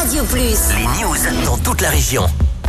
Radio Plus. Les news dans toute la région.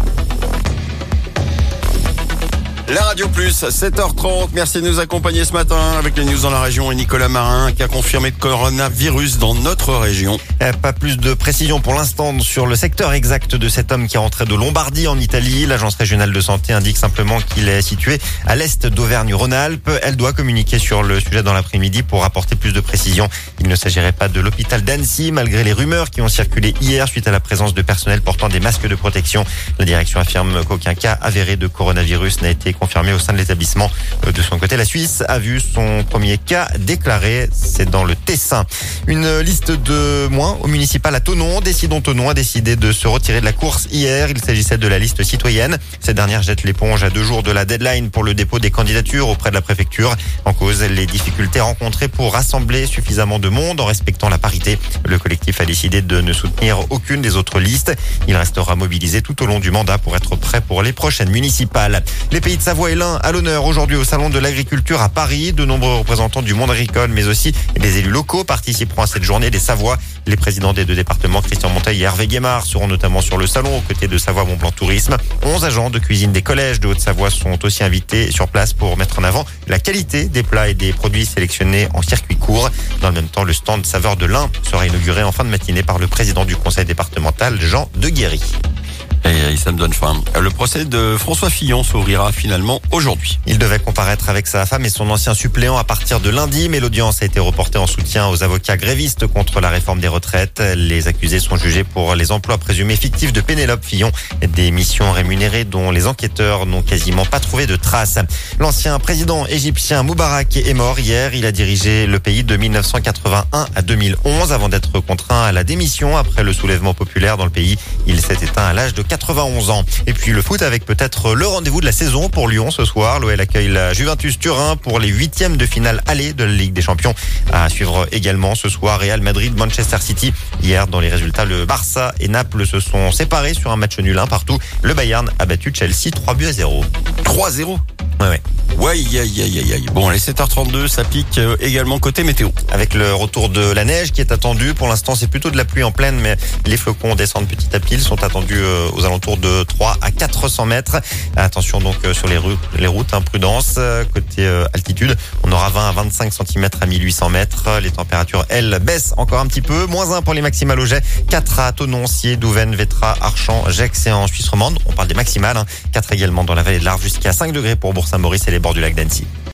La Radio Plus, 7h30. Merci de nous accompagner ce matin avec les news dans la région et Nicolas Marin qui a confirmé le coronavirus dans notre région. Pas plus de précision pour l'instant sur le secteur exact de cet homme qui est rentré de Lombardie en Italie. L'agence régionale de santé indique simplement qu'il est situé à l'est d'Auvergne-Rhône-Alpes. Elle doit communiquer sur le sujet dans l'après-midi pour apporter plus de précision. Il ne s'agirait pas de l'hôpital d'Annecy malgré les rumeurs qui ont circulé hier suite à la présence de personnel portant des masques de protection. La direction affirme qu'aucun cas avéré de coronavirus n'a été confirmé au sein de l'établissement. De son côté, la Suisse a vu son premier cas déclaré. C'est dans le Tessin. Une liste de moins au municipal à Thonon. Décidons Thonon a décidé de se retirer de la course hier. Il s'agissait de la liste citoyenne. Cette dernière jette l'éponge à 2 jours de la deadline pour le dépôt des candidatures auprès de la préfecture. En cause, les difficultés rencontrées pour rassembler suffisamment de monde en respectant la parité. Le collectif a décidé de ne soutenir aucune des autres listes. Il restera mobilisé tout au long du mandat pour être prêt pour les prochaines municipales. Les Pays de Savoie et l'Ain à l'honneur aujourd'hui au Salon de l'Agriculture à Paris. De nombreux représentants du monde agricole, mais aussi des élus locaux participeront à cette journée des Savoies. Les présidents des 2 départements, Christian Monteil et Hervé Guémard, seront notamment sur le salon aux côtés de Savoie Mont Blanc Tourisme. 11 agents de cuisine des collèges de Haute-Savoie sont aussi invités sur place pour mettre en avant la qualité des plats et des produits sélectionnés en circuit court. Dans le même temps, le stand Saveurs de l'Ain sera inauguré en fin de matinée par le président du conseil départemental, Jean Deguéry. Et ça me donne faim. Le procès de François Fillon s'ouvrira finalement aujourd'hui. Il devait comparaître avec sa femme et son ancien suppléant à partir de lundi, mais l'audience a été reportée en soutien aux avocats grévistes contre la réforme des retraites. Les accusés sont jugés pour les emplois présumés fictifs de Pénélope Fillon, des missions rémunérées dont les enquêteurs n'ont quasiment pas trouvé de traces. L'ancien président égyptien Moubarak est mort hier. Il a dirigé le pays de 1981 à 2011 avant d'être contraint à la démission après le soulèvement populaire dans le pays. Il s'est éteint à l'âge de 91 ans. Et puis le foot avec peut-être le rendez-vous de la saison pour Lyon ce soir. L'OL accueille la Juventus Turin pour les 8e de finale aller de la Ligue des Champions. À suivre également ce soir Real Madrid, Manchester City. Hier dans les résultats, le Barça et Naples se sont séparés sur un match nul 1 partout. Le Bayern a battu Chelsea 3-0. 3-0. Ouais. Bon, les 7h32, ça pique également côté météo. Avec le retour de la neige qui est attendu. Pour l'instant, c'est plutôt de la pluie en pleine, mais les flocons descendent petit à petit. Ils sont attendus aux alentours de 3 à 400 mètres. Attention donc sur les routes, prudence. Côté altitude, on aura 20 à 25 cm à 1800 mètres. Les températures, elles, baissent encore un petit peu. -1 pour les maximales au Jet. 4 à Thonon, Sciez, Douvaine, Vétra, Archamps, Gex et en Suisse romande. On parle des maximales. 4 également dans la vallée de l'Arve jusqu'à 5 degrés pour Bourg-Saint-Maurice et les bords du lac d'Annecy.